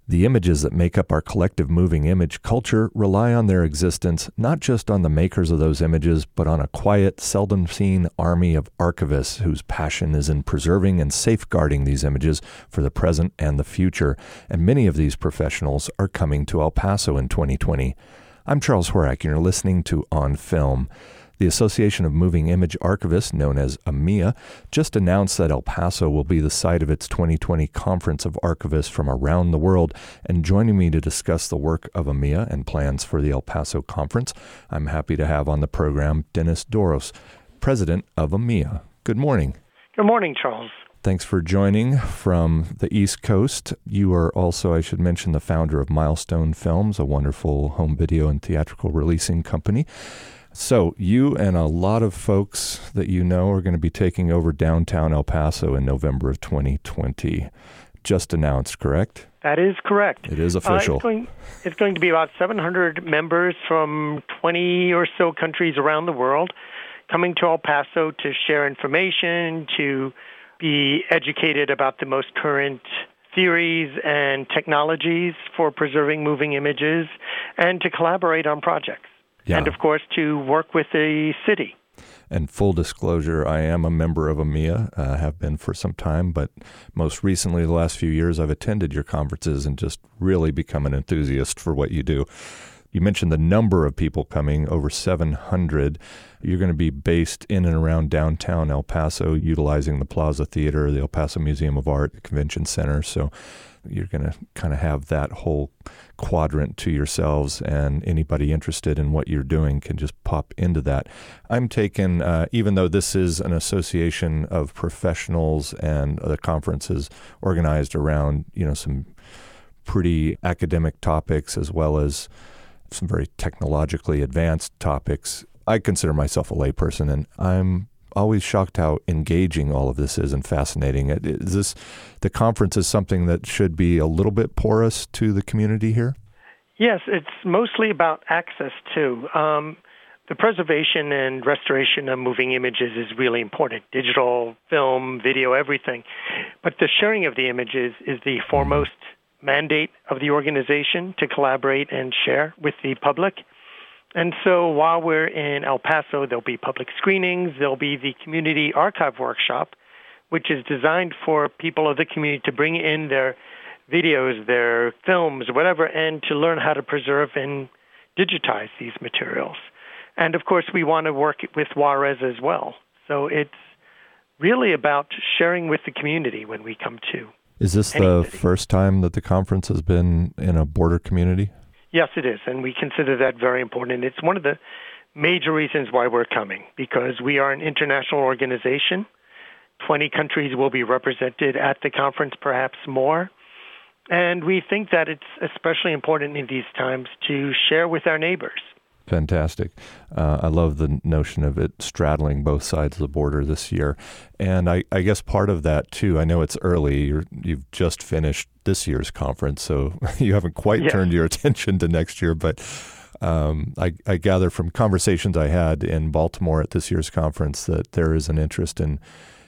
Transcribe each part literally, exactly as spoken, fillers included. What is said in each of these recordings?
The images that make up our collective moving image culture rely on their existence not just on the makers of those images, but on a quiet, seldom-seen army of archivists whose passion is in preserving and safeguarding these images for the present and the future. And many of these professionals are coming to El Paso in twenty twenty. I'm Charles Horak, and you're listening to On Film. The Association of Moving Image Archivists, known as A M I A, just announced that El Paso will be the site of its twenty twenty Conference of Archivists from around the world. And joining me to discuss the work of A M I A and plans for the El Paso Conference, I'm happy to have on the program Dennis Douros, President of A M I A. Good morning. Good morning, Charles. Thanks for joining from the East Coast. You are also, I should mention, the founder of Milestone Films, a wonderful home video and theatrical releasing company. So you and a lot of folks that you know are going to be taking over downtown El Paso in November of twenty twenty. Just announced, correct? That is correct. It is official. Uh, it's, going, it's going to be about seven hundred members from twenty or so countries around the world coming to El Paso to share information, to be educated about the most current theories and technologies for preserving moving images, and to collaborate on projects. Yeah. And, of course, to work with the city. And full disclosure, I am a member of A M I A, uh, have been for some time, but most recently, the last few years, I've attended your conferences and just really become an enthusiast for what you do. You mentioned the number of people coming, over seven hundred. You're going to be based in and around downtown El Paso, utilizing the Plaza Theater, the El Paso Museum of Art, the Convention Center. So you're going to kind of have that whole quadrant to yourselves, and anybody interested in what you're doing can just pop into that. I'm taken, uh, even though this is an association of professionals and the conference is organized around, you know, some pretty academic topics as well as some very technologically advanced topics. I consider myself a layperson, and I'm always shocked how engaging all of this is and fascinating. Is this, the conference is something that should be a little bit porous to the community here? Yes, it's mostly about access too. Um, the preservation and restoration of moving images is really important. Digital, film, video, everything. But the sharing of the images is the foremost mandate of the organization, to collaborate and share with the public. And so while we're in El Paso, there'll be public screenings, there'll be the community archive workshop, which is designed for people of the community to bring in their videos, their films, whatever, and to learn how to preserve and digitize these materials. And of course, we want to work with Juarez as well. So it's really about sharing with the community when we come to. Is this the first time that the conference has been in a border community? Yes, it is, and we consider that very important. It's one of the major reasons why we're coming, because we are an international organization. twenty countries will be represented at the conference, perhaps more. And we think that it's especially important in these times to share with our neighbors. Fantastic. Uh, I love the notion of it straddling both sides of the border this year. And I, I guess part of that, too, I know it's early. You're, you've just finished this year's conference, so you haven't quite yes. turned your attention to next year. But um, I, I gather from conversations I had in Baltimore at this year's conference that there is an interest in,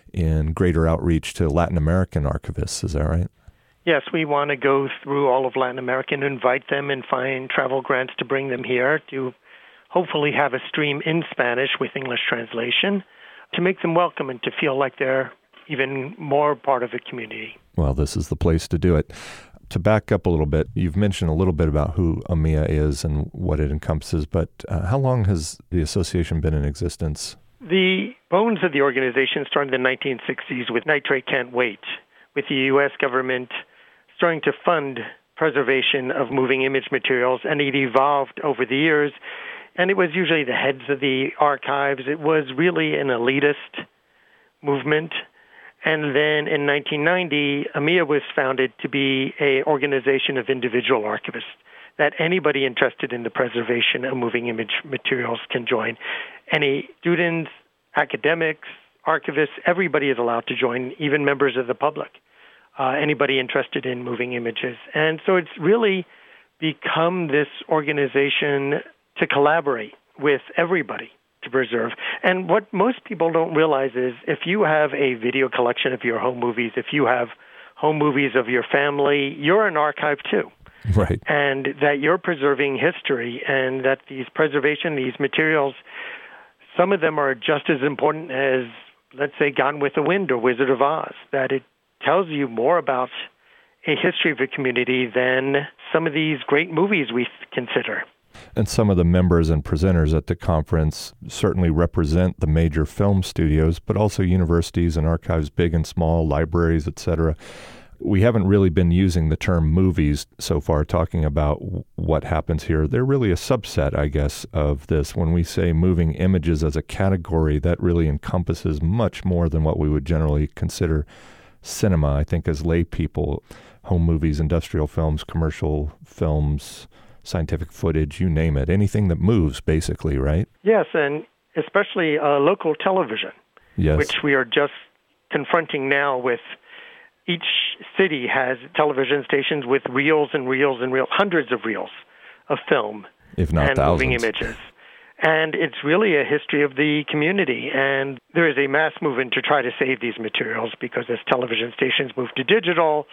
in greater outreach to Latin American archivists. Is that right? Yes, we want to go through all of Latin America and invite them and find travel grants to bring them here to hopefully have a stream in Spanish with English translation to make them welcome and to feel like they're even more part of the community. Well, this is the place to do it. To back up a little bit, you've mentioned a little bit about who A M I A is and what it encompasses, but uh, how long has the association been in existence? The bones of the organization started in the nineteen sixties with Nitrate Can't Wait, with the U S government starting to fund preservation of moving image materials, and it evolved over the years. And it was usually the heads of the archives. It was really an elitist movement. And then in nineteen ninety, A M I A was founded to be an organization of individual archivists, that anybody interested in the preservation of moving image materials can join. Any students, academics, archivists, everybody is allowed to join, even members of the public, uh, anybody interested in moving images. And so it's really become this organization to collaborate with everybody to preserve. And what most people don't realize is if you have a video collection of your home movies, if you have home movies of your family, you're an archive too. Right. And that you're preserving history, and that these preservation, these materials, some of them are just as important as, let's say, Gone with the Wind or Wizard of Oz, that it tells you more about a history of a community than some of these great movies we consider. And some of the members and presenters at the conference certainly represent the major film studios, but also universities and archives, big and small, libraries, et cetera. We haven't really been using the term movies so far, talking about w- what happens here. They're really a subset, I guess, of this. When we say moving images as a category, that really encompasses much more than what we would generally consider cinema. I think as lay people, home movies, industrial films, commercial films, scientific footage, you name it, anything that moves, basically, right? Yes, and especially uh, local television, yes. which we are just confronting now with. Each city has television stations with reels and reels and reels, hundreds of reels of film, if not and thousands. Moving images. And it's really a history of the community. And there is a mass movement to try to save these materials, because as television stations move to digital,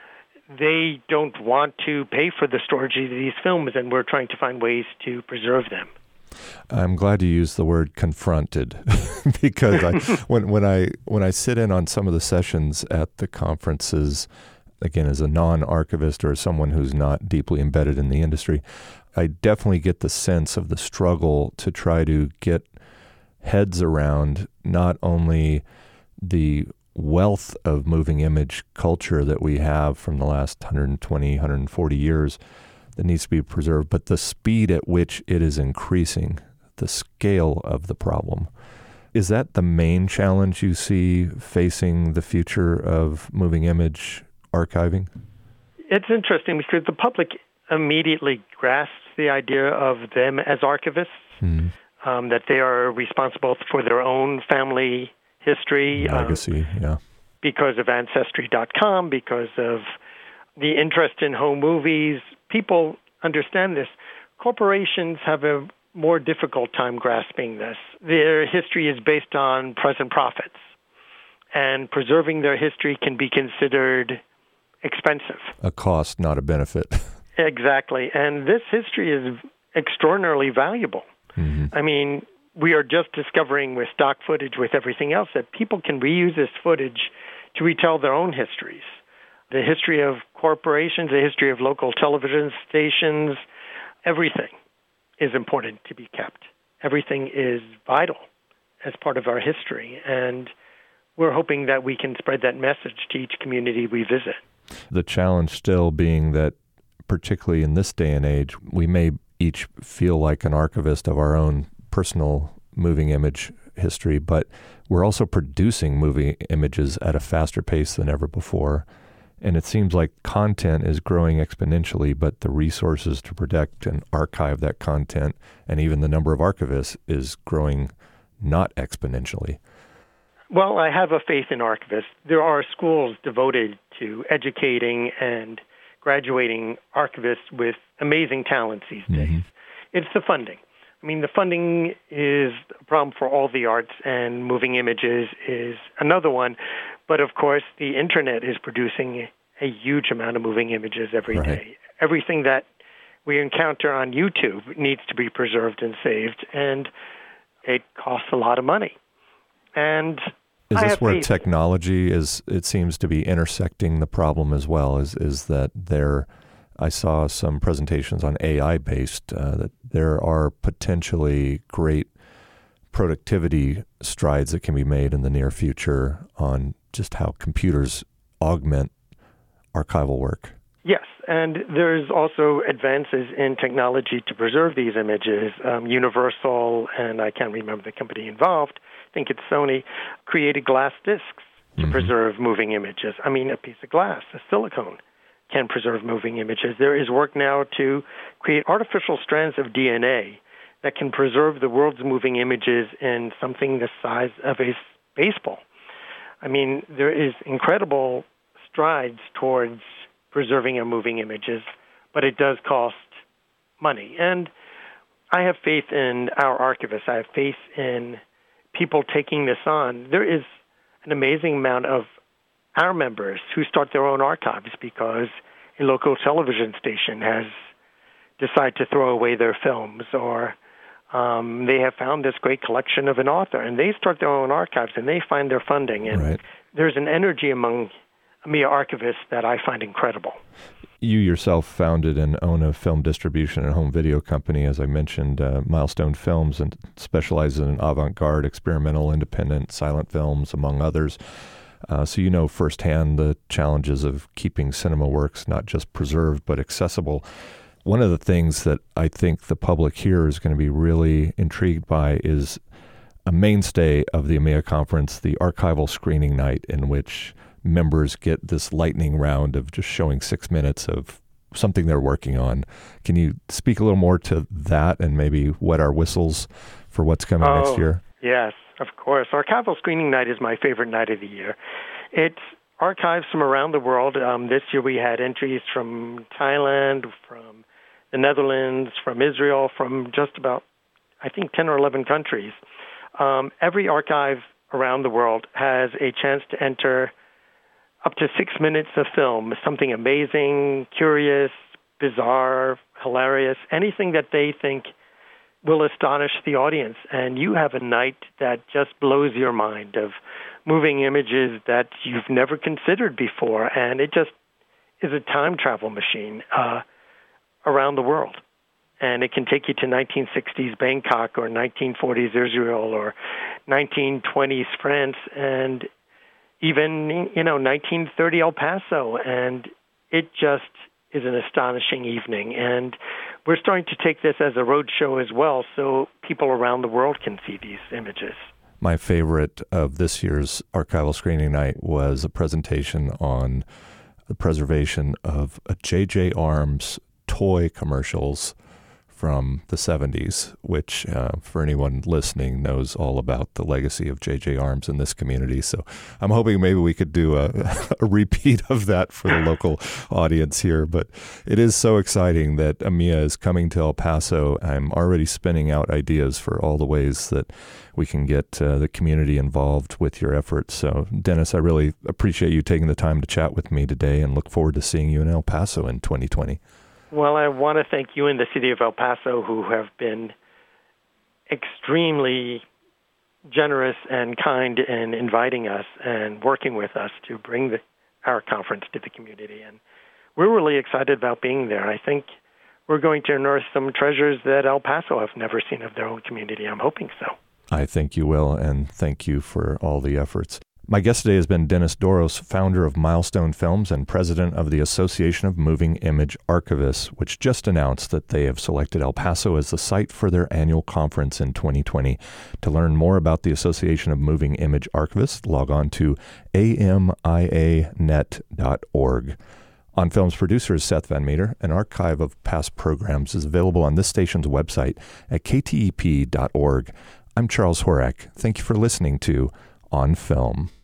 they don't want to pay for the storage of these films, and we're trying to find ways to preserve them. I'm glad you used the word confronted, because I, when when I when I sit in on some of the sessions at the conferences, again, as a non-archivist or as someone who's not deeply embedded in the industry, I definitely get the sense of the struggle to try to get heads around not only the wealth of moving image culture that we have from the last one hundred twenty, one hundred forty years that needs to be preserved, but the speed at which it is increasing, the scale of the problem. Is that the main challenge you see facing the future of moving image archiving? It's interesting because the public immediately grasps the idea of them as archivists, mm-hmm. um, that they are responsible for their own family history. Legacy, um, yeah. Because of Ancestry dot com, because of the interest in home movies. People understand this. Corporations have a more difficult time grasping this. Their history is based on present profits, and preserving their history can be considered expensive. A cost, not a benefit. Exactly. And this history is extraordinarily valuable. Mm-hmm. I mean, we are just discovering with stock footage, with everything else, that people can reuse this footage to retell their own histories. The history of corporations, the history of local television stations, everything is important to be kept. Everything is vital as part of our history, and we're hoping that we can spread that message to each community we visit. The challenge still being that, particularly in this day and age, we may each feel like an archivist of our own personal moving image history, but we're also producing moving images at a faster pace than ever before. And it seems like content is growing exponentially, but the resources to protect and archive that content, and even the number of archivists, is growing not exponentially. Well, I have a faith in archivists. There are schools devoted to educating and graduating archivists with amazing talents these days. Mm-hmm. It's the funding. I mean, the funding is a problem for all the arts, and moving images is another one. But, of course, the Internet is producing a huge amount of moving images every right. day. Everything that we encounter on YouTube needs to be preserved and saved, and it costs a lot of money. And is I this have where faith. Technology is, it seems to be intersecting the problem as well, is, is that there... I saw some presentations on A I-based, uh, that there are potentially great productivity strides that can be made in the near future on just how computers augment archival work. Yes, and there's also advances in technology to preserve these images. Um, Universal, and I can't remember the company involved, I think it's Sony, created glass discs to mm-hmm. preserve moving images. I mean, a piece of glass, a silicone, can preserve moving images. There is work now to create artificial strands of D N A that can preserve the world's moving images in something the size of a baseball. I mean, there is incredible strides towards preserving our moving images, but it does cost money. And I have faith in our archivists. I have faith in people taking this on. There is an amazing amount of our members who start their own archives because a local television station has decided to throw away their films, or um, they have found this great collection of an author, and they start their own archives, and they find their funding. And right. There's an energy among AMIA archivists that I find incredible. You yourself founded and own a film distribution and home video company, as I mentioned, uh, Milestone Films, and specializes in avant-garde, experimental, independent, silent films, among others. Uh, so you know firsthand the challenges of keeping cinema works not just preserved but accessible. One of the things that I think the public here is going to be really intrigued by is a mainstay of the AMIA conference, the archival screening night, in which members get this lightning round of just showing six minutes of something they're working on. Can you speak a little more to that and maybe wet our whistles for what's coming oh, next year? Yes, of course. Archival screening night is my favorite night of the year. It's archives from around the world. Um, this year we had entries from Thailand, from the Netherlands, from Israel, from just about, I think, ten or eleven countries. Um, every archive around the world has a chance to enter up to six minutes of film, something amazing, curious, bizarre, hilarious, anything that they think will astonish the audience. And you have a night that just blows your mind, of moving images that you've never considered before. And it just is a time travel machine uh, around the world. And it can take you to nineteen sixties Bangkok, or nineteen forties Israel, or nineteen twenties France, and even, you know, nineteen thirty El Paso. And it just is an astonishing evening. And we're starting to take this as a road show as well, so people around the world can see these images. My favorite of this year's archival screening night was a presentation on the preservation of a J J Arms toy commercials from the seventies, which uh, for anyone listening knows all about the legacy of J J Arms in this community. So I'm hoping maybe we could do a, a repeat of that for the local audience here. But it is so exciting that AMIA is coming to El Paso. I'm already spinning out ideas for all the ways that we can get uh, the community involved with your efforts. So Dennis, I really appreciate you taking the time to chat with me today, and look forward to seeing you in El Paso in twenty twenty. Well, I want to thank you and the city of El Paso, who have been extremely generous and kind in inviting us and working with us to bring the, our conference to the community. And we're really excited about being there. I think we're going to unearth some treasures that El Paso have never seen of their own community. I'm hoping so. I think you will, and thank you for all the efforts. My guest today has been Dennis Douros, founder of Milestone Films and president of the Association of Moving Image Archivists, which just announced that they have selected El Paso as the site for their annual conference in twenty twenty. To learn more about the Association of Moving Image Archivists, log on to A M I A net dot org. On Film's producer is Seth Van Meter. An archive of past programs is available on this station's website at K T E P dot org. I'm Charles Horak. Thank you for listening to On Film.